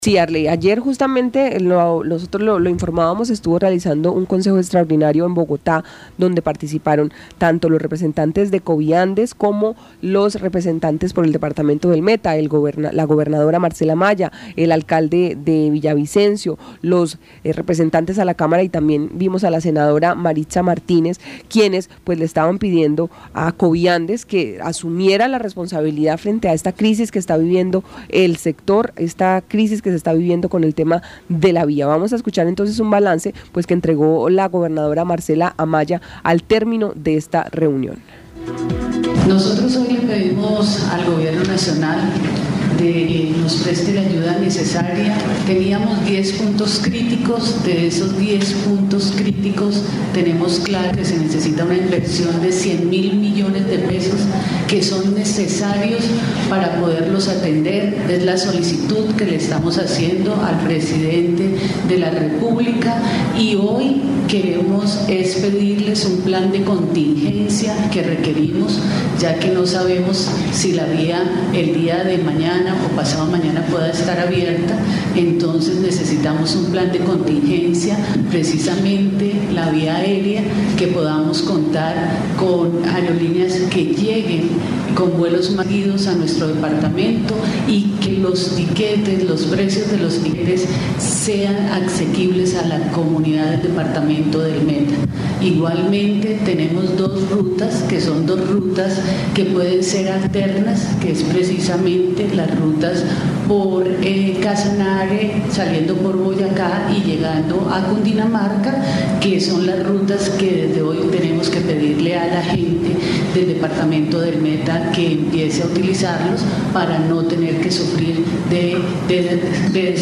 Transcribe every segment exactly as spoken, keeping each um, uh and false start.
Sí, Arley, ayer justamente lo, nosotros lo, lo informábamos, estuvo realizando un consejo extraordinario en Bogotá, donde participaron tanto los representantes de Coviandes como los representantes por el departamento del Meta, el goberna, la gobernadora Marcela Maya, el alcalde de Villavicencio, los eh, representantes a la Cámara, y también vimos a la senadora Maritza Martínez, quienes pues le estaban pidiendo a Coviandes que asumiera la responsabilidad frente a esta crisis que está viviendo el sector, esta crisis que se está viviendo con el tema de la vía. Vamos a escuchar entonces un balance pues que entregó la gobernadora Marcela Amaya al término de esta reunión. Nosotros hoy le pedimos al gobierno nacional de que nos preste la ayuda necesaria. Teníamos diez puntos críticos, de esos diez puntos críticos tenemos claro que se necesita una inversión de cien mil millones de pesos que son necesarios para poderlos atender. Es la solicitud que le estamos haciendo al presidente de la República y hoy queremos es pedirles un plan de contingencia que requerimos, ya que no sabemos si la vía el día de mañana o pasado mañana pueda estar abierta. Entonces necesitamos un plan de contingencia, precisamente la vía aérea, que podamos contar con aerolíneas que lleguen con vuelos seguidos a nuestro departamento y que los tiquetes, los precios de los tiquetes sean asequibles a la comunidad del departamento del Meta. Igualmente tenemos dos rutas, que son dos rutas que pueden ser alternas, que es precisamente las rutas por eh, Casanare, saliendo por Boyacá y llegando a Cundinamarca, que son las rutas que desde hoy tenemos que pedirle a la gente del departamento del Meta que empiece a utilizarlos para no tener que sufrir de, de, de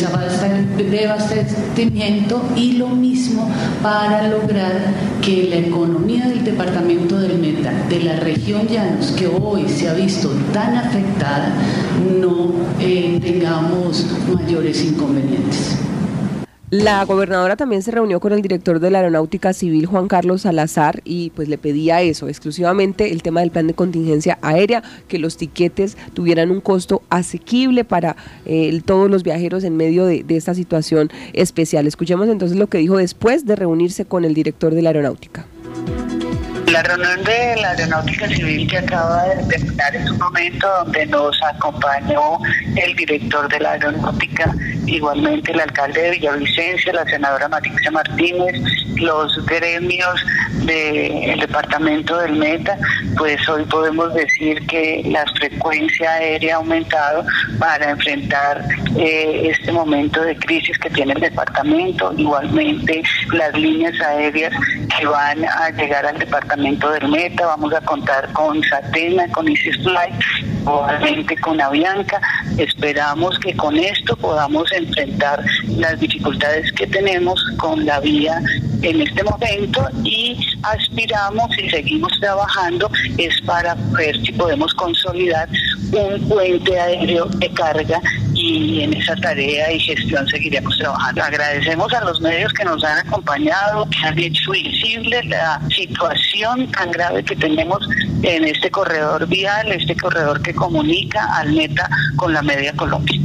desabastecimiento, y lo mismo para lograr que la economía del departamento del Meta, de la región Llanos, que hoy se ha visto tan afectada, no eh, tengamos mayores inconvenientes. La gobernadora también se reunió con el director de la Aeronáutica Civil, Juan Carlos Salazar, y pues le pedía eso, exclusivamente el tema del plan de contingencia aérea, que los tiquetes tuvieran un costo asequible para eh, todos los viajeros en medio de, de esta situación especial. Escuchemos entonces lo que dijo después de reunirse con el director de la Aeronáutica. La reunión de la Aeronáutica Civil que acaba de terminar en un momento donde nos acompañó el director de la Aeronáutica, igualmente el alcalde de Villavicencio, la senadora Maritza Martínez, los gremios del departamento del Meta, pues hoy podemos decir que la frecuencia aérea ha aumentado para enfrentar eh, este momento de crisis que tiene el departamento. Igualmente las líneas aéreas que van a llegar al departamento del Meta, vamos a contar con Satena, con EasyFly, igualmente con Avianca. Esperamos que con esto podamos enfrentar las dificultades que tenemos con la vía en este momento, y aspiramos y seguimos trabajando es para ver si podemos consolidar un puente aéreo de carga, y en esa tarea y gestión seguiremos trabajando. Agradecemos a los medios que nos han acompañado, que han hecho visible la situación tan grave que tenemos en este corredor vial, este corredor que comunica al Meta con la media Colombia.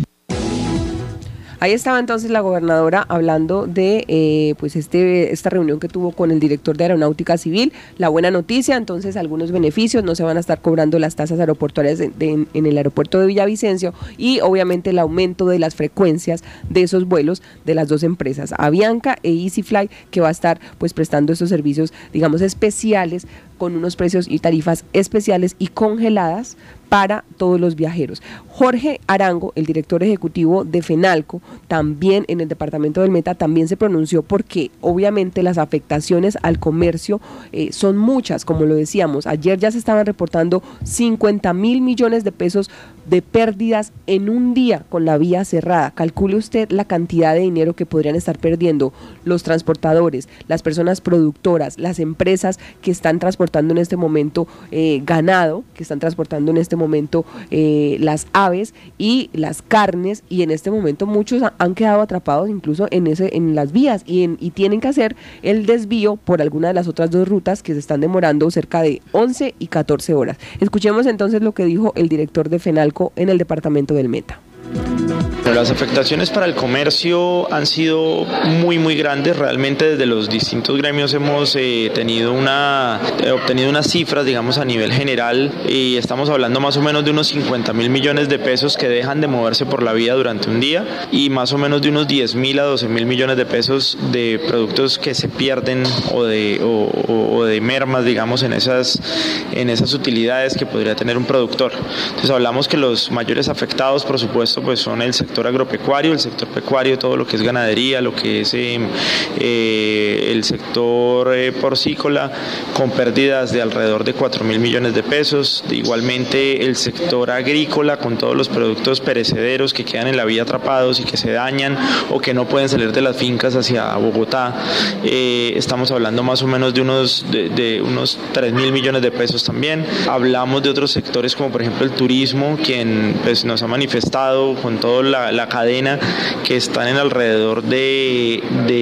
Ahí estaba entonces la gobernadora hablando de eh, pues este esta reunión que tuvo con el director de Aeronáutica Civil. La buena noticia, entonces algunos beneficios, no se van a estar cobrando las tasas aeroportuarias de, de, en el aeropuerto de Villavicencio, y obviamente el aumento de las frecuencias de esos vuelos de las dos empresas, Avianca e EasyFly, que va a estar pues prestando estos servicios, digamos, especiales, con unos precios y tarifas especiales y congeladas para todos los viajeros. Jorge Arango, el director ejecutivo de Fenalco, también en el departamento del Meta, también se pronunció porque obviamente las afectaciones al comercio eh, son muchas, como lo decíamos. Ayer ya se estaban reportando cincuenta mil millones de pesos de pérdidas en un día con la vía cerrada. Calcule usted la cantidad de dinero que podrían estar perdiendo los transportadores, las personas productoras, las empresas que están transportando en este momento eh, ganado, que están transportando en este momento eh, las aves y las carnes, y en este momento muchos han quedado atrapados incluso en ese en las vías y, en, y tienen que hacer el desvío por alguna de las otras dos rutas que se están demorando cerca de once y catorce horas. Escuchemos entonces lo que dijo el director de Fenalco en el departamento del Meta. Las afectaciones para el comercio han sido muy muy grandes. Realmente desde los distintos gremios hemos eh, tenido una eh, obtenido unas cifras, digamos, a nivel general, y estamos hablando más o menos de unos cincuenta mil millones de pesos que dejan de moverse por la vía durante un día, y más o menos de unos diez mil a doce mil millones de pesos de productos que se pierden o de o, o, o de mermas, digamos, en esas en esas utilidades que podría tener un productor. Entonces hablamos que los mayores afectados, por supuesto, pues son el sector agropecuario, el sector pecuario, todo lo que es ganadería, lo que es eh, eh, el sector eh, porcícola, con pérdidas de alrededor de cuatro mil millones de pesos. Igualmente el sector agrícola, con todos los productos perecederos que quedan en la vía atrapados y que se dañan o que no pueden salir de las fincas hacia Bogotá. Eh, estamos hablando más o menos de unos, de, de unos tres mil millones de pesos también. Hablamos de otros sectores como por ejemplo el turismo, quien pues, nos ha manifestado con toda la, la cadena que están en alrededor de,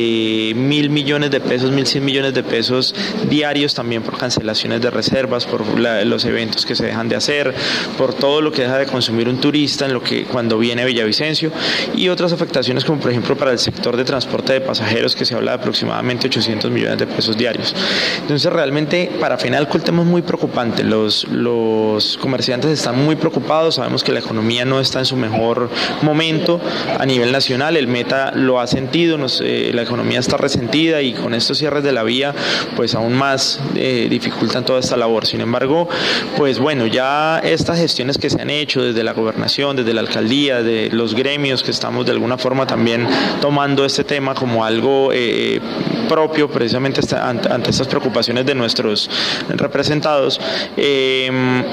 de mil millones de pesos, mil cien millones de pesos diarios, también por cancelaciones de reservas, por la, los eventos que se dejan de hacer, por todo lo que deja de consumir un turista en lo que cuando viene a Villavicencio, y otras afectaciones como por ejemplo para el sector de transporte de pasajeros, que se habla de aproximadamente ochocientos millones de pesos diarios. Entonces realmente para Fenalco el tema es muy preocupante. Los, los comerciantes están muy preocupados, sabemos que la economía no está en su mejor momento a nivel nacional, el Meta lo ha sentido, nos, eh, la economía está resentida, y con estos cierres de la vía pues aún más eh, dificultan toda esta labor. Sin embargo, pues bueno, ya estas gestiones que se han hecho desde la gobernación, desde la alcaldía, de los gremios que estamos de alguna forma también tomando este tema como algo eh, propio precisamente esta, ante, ante estas preocupaciones de nuestros representados, eh,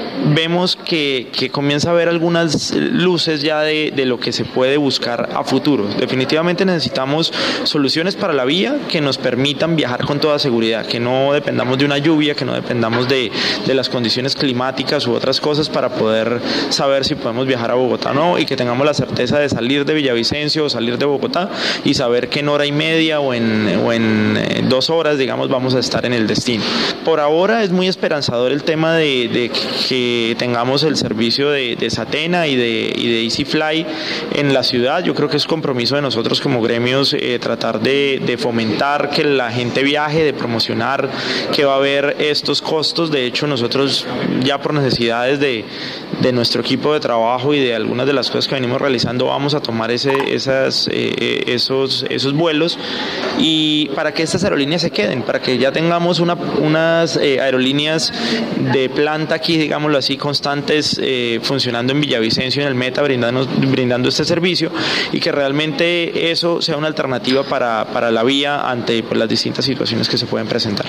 vemos que, que comienza a haber algunas luces ya de, de lo que se puede buscar a futuro. Definitivamente necesitamos soluciones para la vía que nos permitan viajar con toda seguridad, que no dependamos de una lluvia, que no dependamos de, de las condiciones climáticas u otras cosas para poder saber si podemos viajar a Bogotá o no, y que tengamos la certeza de salir de Villavicencio o salir de Bogotá y saber que en hora y media o en, o en eh, dos horas, digamos, vamos a estar en el destino. Por ahora es muy esperanzador el tema de, de que tengamos el servicio de, de Satena y de, y de EasyFly en la ciudad. Yo creo que es compromiso de nosotros como gremios eh, tratar de, de fomentar que la gente viaje, de promocionar que va a haber estos costos. De hecho, nosotros ya por necesidades de, de nuestro equipo de trabajo y de algunas de las cosas que venimos realizando vamos a tomar ese, esas, eh, esos, esos vuelos, y para que estas aerolíneas se queden, para que ya tengamos una, unas eh, aerolíneas de planta aquí, digámoslo así, constantes, eh, funcionando en Villavicencio, en el Meta, brindando, brindando este servicio, y que realmente eso sea una alternativa para, para la vía ante pues, las distintas situaciones que se pueden presentar.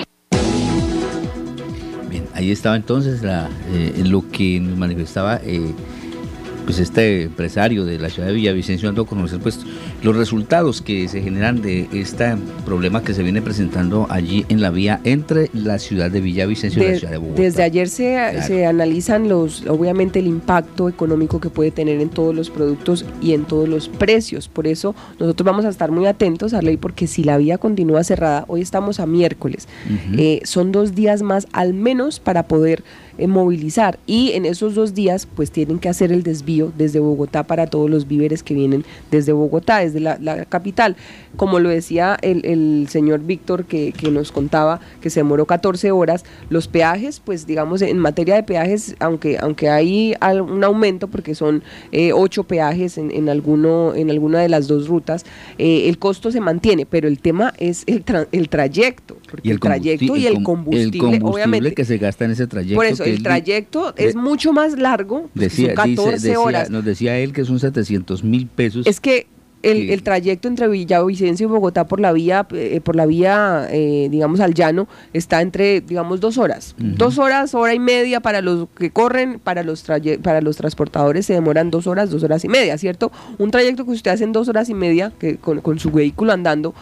Bien, ahí estaba entonces la, eh, lo que nos manifestaba eh, pues este empresario de la ciudad de Villavicencio, dando a conocer pues los resultados que se generan de este problema que se viene presentando allí en la vía entre la ciudad de Villavicencio de, y la ciudad de Bogotá. Desde ayer se, claro. se analizan los, obviamente el impacto económico que puede tener en todos los productos y en todos los precios. Por eso nosotros vamos a estar muy atentos a ley, porque si la vía continúa cerrada, hoy estamos a miércoles, uh-huh. eh, son dos días más al menos para poder eh, movilizar, y en esos dos días pues tienen que hacer el desvío desde Bogotá para todos los víveres que vienen desde Bogotá, desde la, la capital. Como lo decía el, el señor Víctor, que, que nos contaba que se demoró catorce horas, los peajes, pues digamos en materia de peajes, aunque aunque hay un aumento porque son eh, ocho peajes en, en alguno en alguna de las dos rutas, eh, el costo se mantiene, pero el tema es el, tra el trayecto, porque y el, el trayecto y el combustible, el combustible obviamente que se gasta en ese trayecto. Por eso el trayecto de, es mucho más largo, decía, son catorce dice, decía, horas. Nos decía él que son setecientos mil pesos. Es que El, el trayecto entre Villavicencio y Bogotá por la vía, eh, por la vía, eh, digamos, al llano, está entre, digamos, dos horas. Uh-huh. Dos horas, hora y media para los que corren, para los para los transportadores se demoran dos horas, dos horas y media, ¿cierto? Un trayecto que usted hace en dos horas y media, que con, con su vehículo andando,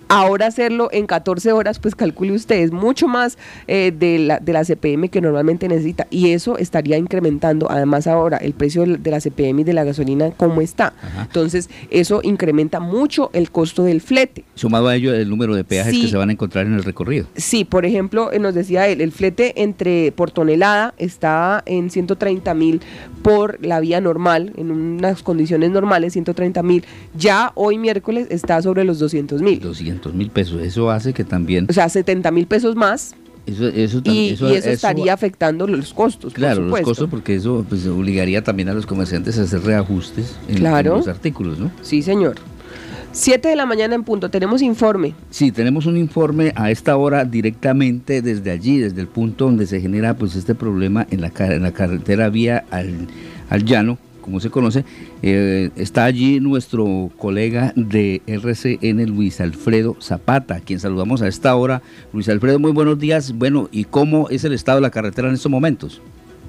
Ahora hacerlo en catorce horas, pues calcule usted, es mucho más eh, de, la, de la C P M que normalmente necesita, y eso estaría incrementando, además ahora el precio de la C P M y de la gasolina como está. Ajá. Entonces eso incrementa mucho el costo del flete. Sumado a ello el número de peajes sí, que se van a encontrar en el recorrido. Sí, por ejemplo, nos decía él, el flete entre por tonelada está en ciento treinta mil por la vía normal, en unas condiciones normales ciento treinta mil, ya hoy miércoles está sobre los doscientos mil. doscientos mil pesos, eso hace que también... O sea, setenta mil pesos más. Eso, eso, y, eso, y eso, eso estaría eso, afectando los costos. Claro, los costos, porque eso pues obligaría también a los comerciantes a hacer reajustes en, claro. en los artículos, ¿no? Sí, señor. siete de la mañana en punto, tenemos informe. Sí, tenemos un informe a esta hora directamente desde allí, desde el punto donde se genera pues este problema en la, en la carretera vía al, al llano, como se conoce. Eh, está allí nuestro colega de R C N, Luis Alfredo Zapata, a quien saludamos a esta hora. Luis Alfredo, muy buenos días. Bueno, ¿y cómo es el estado de la carretera en estos momentos?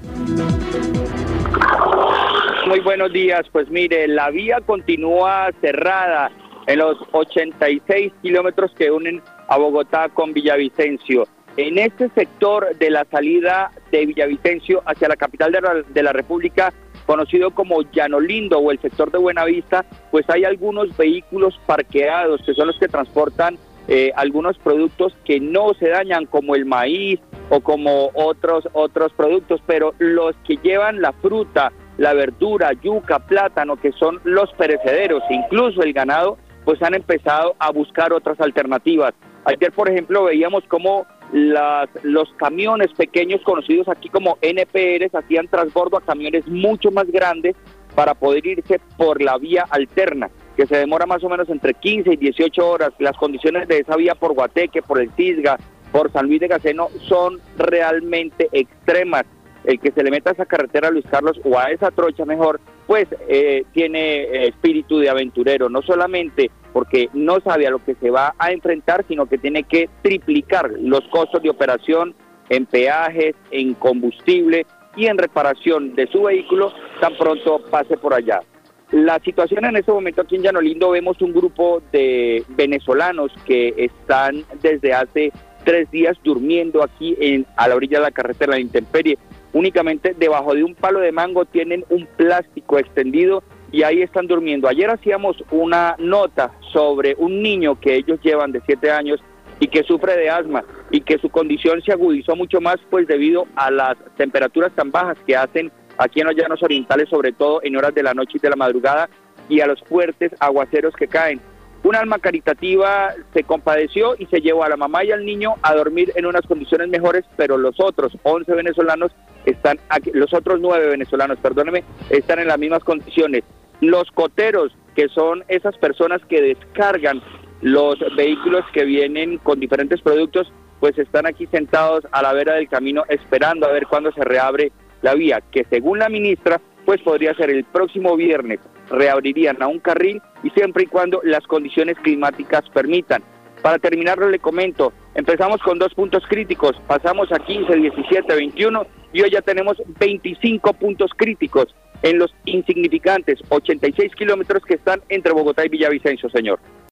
Muy buenos días. Pues mire, la vía continúa cerrada en los ochenta y seis kilómetros que unen a Bogotá con Villavicencio. En este sector de la salida de Villavicencio hacia la capital de la, de la República, conocido como Llano Lindo o el sector de Buenavista, pues hay algunos vehículos parqueados que son los que transportan eh, algunos productos que no se dañan, como el maíz o como otros, otros productos, pero los que llevan la fruta, la verdura, yuca, plátano, que son los perecederos, incluso el ganado, pues han empezado a buscar otras alternativas. Ayer, por ejemplo, veíamos cómo las, los camiones pequeños, conocidos aquí como N P R, hacían transbordo a camiones mucho más grandes para poder irse por la vía alterna, que se demora más o menos entre quince y dieciocho horas. Las condiciones de esa vía por Guateque, por el Tisga, por San Luis de Gaceno son realmente extremas. El que se le meta a esa carretera, Luis Carlos, o a esa trocha mejor, pues eh, tiene eh, espíritu de aventurero, no solamente porque no sabe a lo que se va a enfrentar, sino que tiene que triplicar los costos de operación en peajes, en combustible y en reparación de su vehículo tan pronto pase por allá. La situación en este momento aquí en Llano Lindo, vemos un grupo de venezolanos que están desde hace tres días durmiendo aquí en, a la orilla de la carretera de la intemperie. Únicamente debajo de un palo de mango tienen un plástico extendido y ahí están durmiendo. Ayer hacíamos una nota sobre un niño que ellos llevan de siete años y que sufre de asma y que su condición se agudizó mucho más pues debido a las temperaturas tan bajas que hacen aquí en los llanos orientales, sobre todo en horas de la noche y de la madrugada, y a los fuertes aguaceros que caen. Un alma caritativa se compadeció y se llevó a la mamá y al niño a dormir en unas condiciones mejores, pero los otros once venezolanos están aquí, los otros nueve venezolanos, perdóneme, están en las mismas condiciones. Los coteros, que son esas personas que descargan los vehículos que vienen con diferentes productos, pues están aquí sentados a la vera del camino esperando a ver cuándo se reabre la vía, que según la ministra, pues podría ser el próximo viernes. Reabrirían a un carril y siempre y cuando las condiciones climáticas permitan. Para terminarlo le comento, empezamos con dos puntos críticos, pasamos a quince, diecisiete, veintiuno y hoy ya tenemos veinticinco puntos críticos en los insignificantes ochenta y seis kilómetros que están entre Bogotá y Villavicencio, señor.